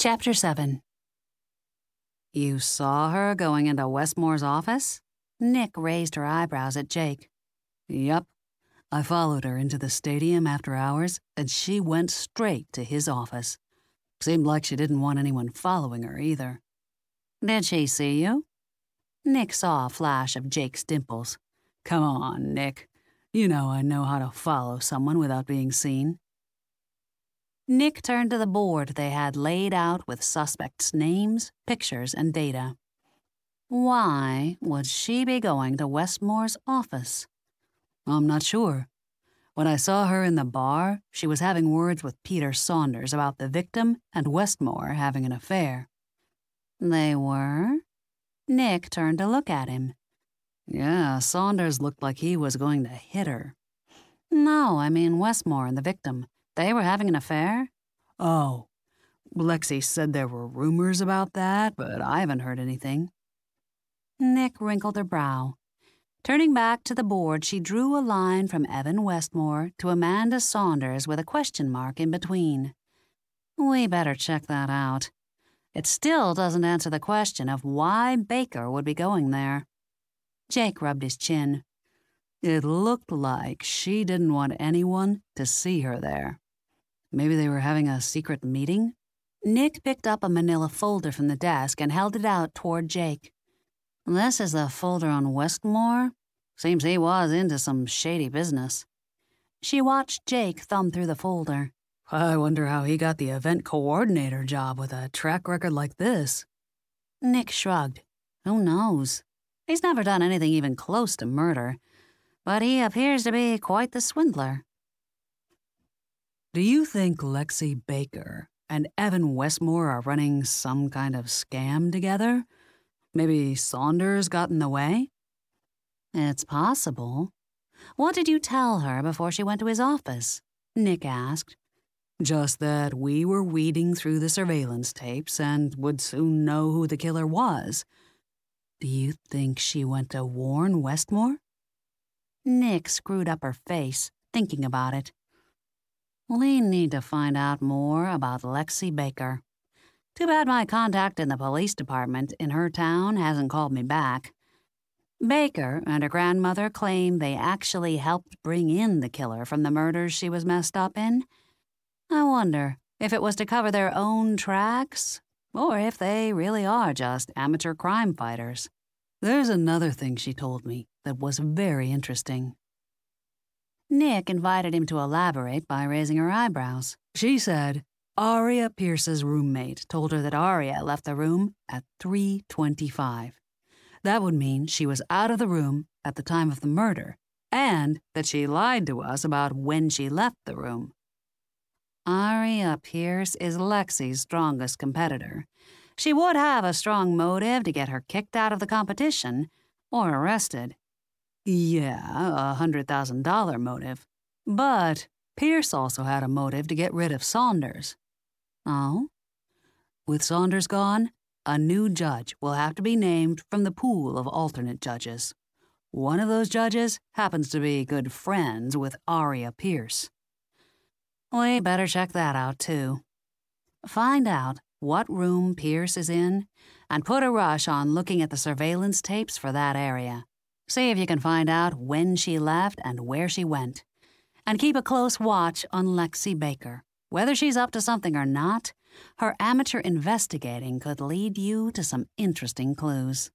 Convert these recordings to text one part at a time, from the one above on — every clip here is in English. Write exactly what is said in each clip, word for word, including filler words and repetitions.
Chapter seven. You saw her going into Westmore's office? Nick raised her eyebrows at Jake. Yep. I followed her into the stadium after hours, and she went straight to his office. Seemed like she didn't want anyone following her either. Did she see you? Nick saw a flash of Jake's dimples. Come on, Nick. You know I know how to follow someone without being seen. Nick turned to the board they had laid out with suspects' names, pictures, and data. Why would she be going to Westmore's office? I'm not sure. When I saw her in the bar, she was having words with Peter Saunders about the victim and Westmore having an affair. They were? Nick turned to look at him. Yeah, Saunders looked like he was going to hit her. No, I mean Westmore and the victim. They were having an affair? Oh. Lexi said there were rumors about that, but I haven't heard anything. Nick wrinkled her brow. Turning back to the board, she drew a line from Evan Westmore to Amanda Saunders with a question mark in between. We better check that out. It still doesn't answer the question of why Baker would be going there. Jake rubbed his chin. It looked like she didn't want anyone to see her there. Maybe they were having a secret meeting? Nick picked up a manila folder from the desk and held it out toward Jake. This is the folder on Westmore? Seems he was into some shady business. She watched Jake thumb through the folder. I wonder how he got the event coordinator job with a track record like this. Nick shrugged. Who knows? He's never done anything even close to murder, but he appears to be quite the swindler. Do you think Lexi Baker and Evan Westmore are running some kind of scam together? Maybe Saunders got in the way? It's possible. What did you tell her before she went to his office? Nick asked. Just that we were weeding through the surveillance tapes and would soon know who the killer was. Do you think she went to warn Westmore? Nick screwed up her face, thinking about it. We need to find out more about Lexi Baker. Too bad my contact in the police department in her town hasn't called me back. Baker and her grandmother claim they actually helped bring in the killer from the murders she was messed up in. I wonder if it was to cover their own tracks, or if they really are just amateur crime fighters. There's another thing she told me that was very interesting. Nick invited him to elaborate by raising her eyebrows. She said Aria Pierce's roommate told her that Aria left the room at three twenty-five. That would mean she was out of the room at the time of the murder, and that she lied to us about when she left the room. Aria Pierce is Lexi's strongest competitor. She would have a strong motive to get her kicked out of the competition or arrested. Yeah, a one hundred thousand dollars motive. But Pierce also had a motive to get rid of Saunders. Oh? With Saunders gone, a new judge will have to be named from the pool of alternate judges. One of those judges happens to be good friends with Aria Pierce. We better check that out, too. Find out what room Pierce is in and put a rush on looking at the surveillance tapes for that area. See if you can find out when she left and where she went. And keep a close watch on Lexi Baker. Whether she's up to something or not, her amateur investigating could lead you to some interesting clues.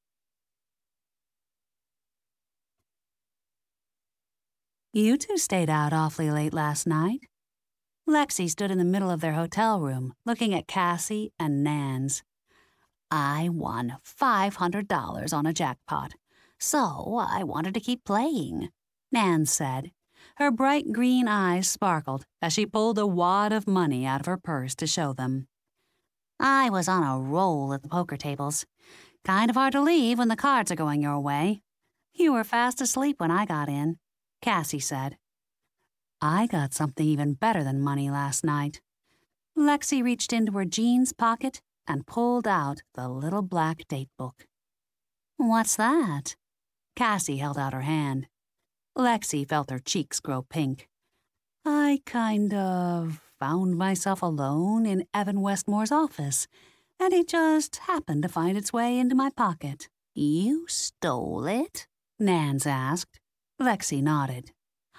You two stayed out awfully late last night. Lexi stood in the middle of their hotel room, looking at Cassie and Nans. I won five hundred dollars on a jackpot, so I wanted to keep playing, Nans said. Her bright green eyes sparkled as she pulled a wad of money out of her purse to show them. I was on a roll at the poker tables. Kind of hard to leave when the cards are going your way. You were fast asleep when I got in, Cassie said. I got something even better than money last night. Lexi reached into her jeans pocket and pulled out the little black date book. What's that? Cassie held out her hand. Lexi felt her cheeks grow pink. I kind of found myself alone in Evan Westmore's office, and it just happened to find its way into my pocket." "You stole it?" Nance asked. Lexi nodded.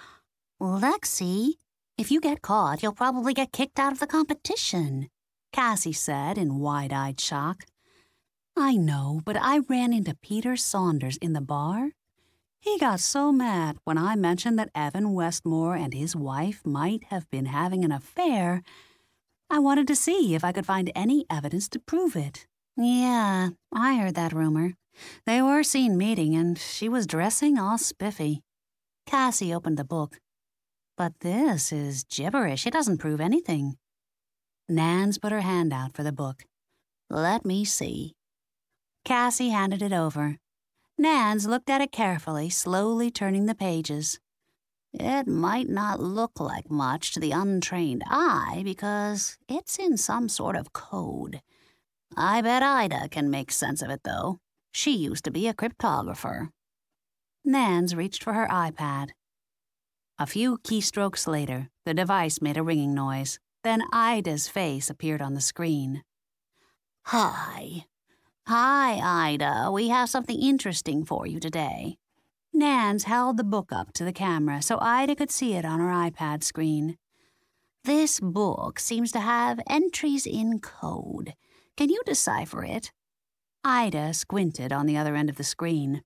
"Lexi, if you get caught, you'll probably get kicked out of the competition," Cassie said in wide-eyed shock. "I know, but I ran into Peter Saunders in the bar. He got so mad when I mentioned that Evan Westmore and his wife might have been having an affair. I wanted to see if I could find any evidence to prove it." "Yeah, I heard that rumor. They were seen meeting, and she was dressing all spiffy." Cassie opened the book. "But this is gibberish. It doesn't prove anything." Nance put her hand out for the book. "Let me see." Cassie handed it over. Nance looked at it carefully, slowly turning the pages. "It might not look like much to the untrained eye because it's in some sort of code. I bet Ida can make sense of it, though. She used to be a cryptographer." Nance reached for her iPad. A few keystrokes later, the device made a ringing noise. Then Ida's face appeared on the screen. "Hi. Hi, Ida. We have something interesting for you today." Nance held the book up to the camera so Ida could see it on her iPad screen. "This book seems to have entries in code. Can you decipher it?" Ida squinted on the other end of the screen.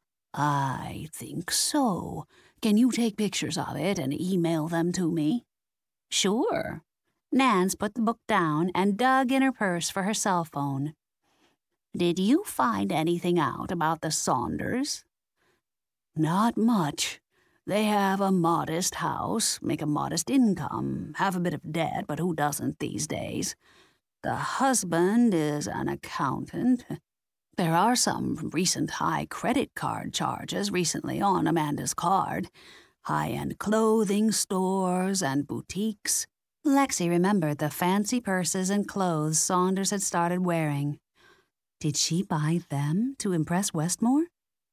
"I think so. Can you take pictures of it and email them to me?" "Sure." Nance put the book down and dug in her purse for her cell phone. "Did you find anything out about the Saunders?" "Not much. They have a modest house, make a modest income, have a bit of debt, but who doesn't these days? The husband is an accountant. There are some recent high credit card charges recently on Amanda's card. High-end clothing stores and boutiques." Lexi remembered the fancy purses and clothes Saunders had started wearing. Did she buy them to impress Westmore?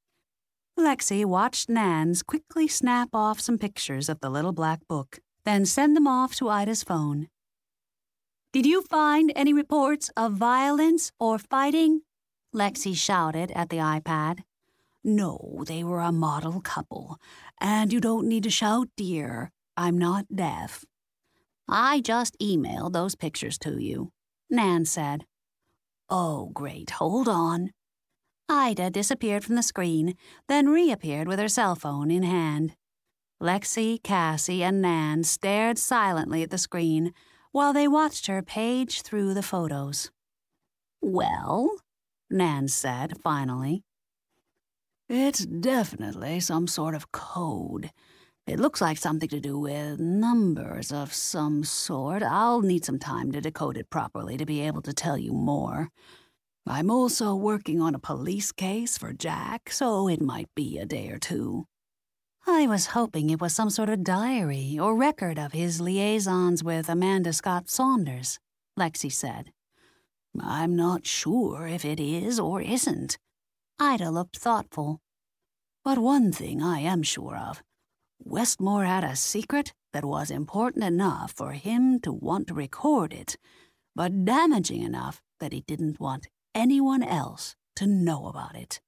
Lexi watched Nance quickly snap off some pictures of the little black book, then send them off to Ida's phone. "Did you find any reports of violence or fighting?" Lexi shouted at the iPad. "No, they were a model couple. And you don't need to shout, dear. I'm not deaf." "I just emailed those pictures to you," Nance said. "Oh, great. Hold on." Ida disappeared from the screen, then reappeared with her cell phone in hand. Lexi, Cassie, and Nance stared silently at the screen while they watched her page through the photos. "Well," Nance said finally. "It's definitely some sort of code. It looks like something to do with numbers of some sort. I'll need some time to decode it properly to be able to tell you more. I'm also working on a police case for Jack, so it might be a day or two." "I was hoping it was some sort of diary or record of his liaisons with Amanda Scott Saunders," Lexi said. "I'm not sure if it is or isn't." Ida looked thoughtful. "But one thing I am sure of. Westmore had a secret that was important enough for him to want to record it, but damaging enough that he didn't want anyone else to know about it."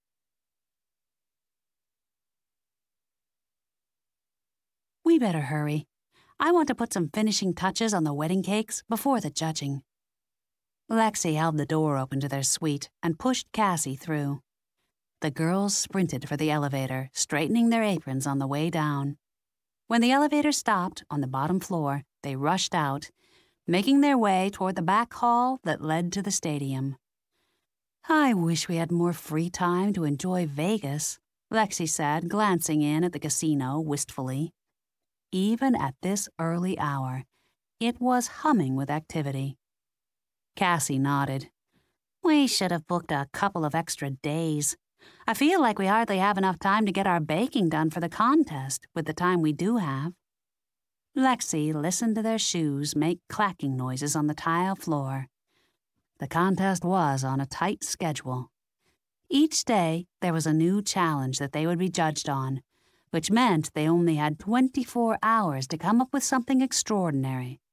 "We better hurry. I want to put some finishing touches on the wedding cakes before the judging." Lexi held the door open to their suite and pushed Cassie through. The girls sprinted for the elevator, straightening their aprons on the way down. When the elevator stopped on the bottom floor, they rushed out, making their way toward the back hall that led to the stadium. "I wish we had more free time to enjoy Vegas," Lexi said, glancing in at the casino wistfully. Even at this early hour, it was humming with activity. Cassie nodded. "We should have booked a couple of extra days. I feel like we hardly have enough time to get our baking done for the contest with the time we do have." Lexi listened to their shoes make clacking noises on the tile floor. The contest was on a tight schedule. Each day there was a new challenge that they would be judged on, which meant they only had twenty-four hours to come up with something extraordinary.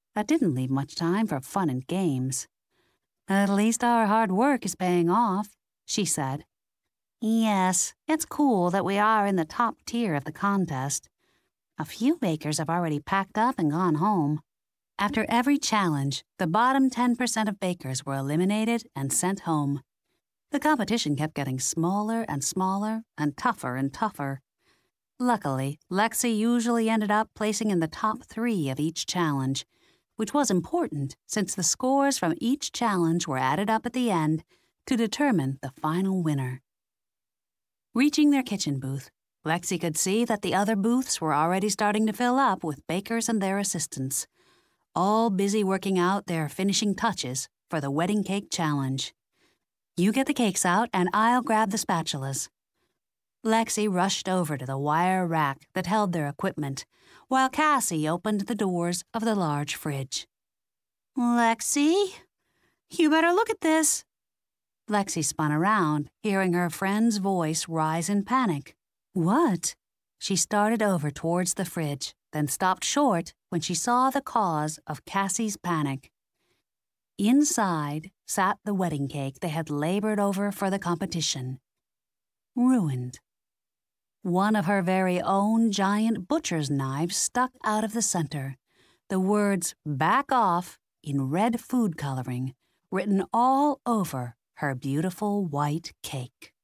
That didn't leave much time for fun and games. "At least our hard work is paying off," she said. "Yes, it's cool that we are in the top tier of the contest. A few bakers have already packed up and gone home." After every challenge, the bottom ten percent of bakers were eliminated and sent home. The competition kept getting smaller and smaller and tougher and tougher. Luckily, Lexi usually ended up placing in the top three of each challenge, which was important since the scores from each challenge were added up at the end to determine the final winner. Reaching their kitchen booth, Lexi could see that the other booths were already starting to fill up with bakers and their assistants, all busy working out their finishing touches for the wedding cake challenge. "You get the cakes out and I'll grab the spatulas." Lexi rushed over to the wire rack that held their equipment, while Cassie opened the doors of the large fridge. "Lexi, you better look at this." Lexi spun around, hearing her friend's voice rise in panic. "What?" She started over towards the fridge, then stopped short when she saw the cause of Cassie's panic. Inside sat the wedding cake they had labored over for the competition. Ruined. One of her very own giant butcher's knives stuck out of the center, the words "Back off" in red food coloring written all over her beautiful white cake.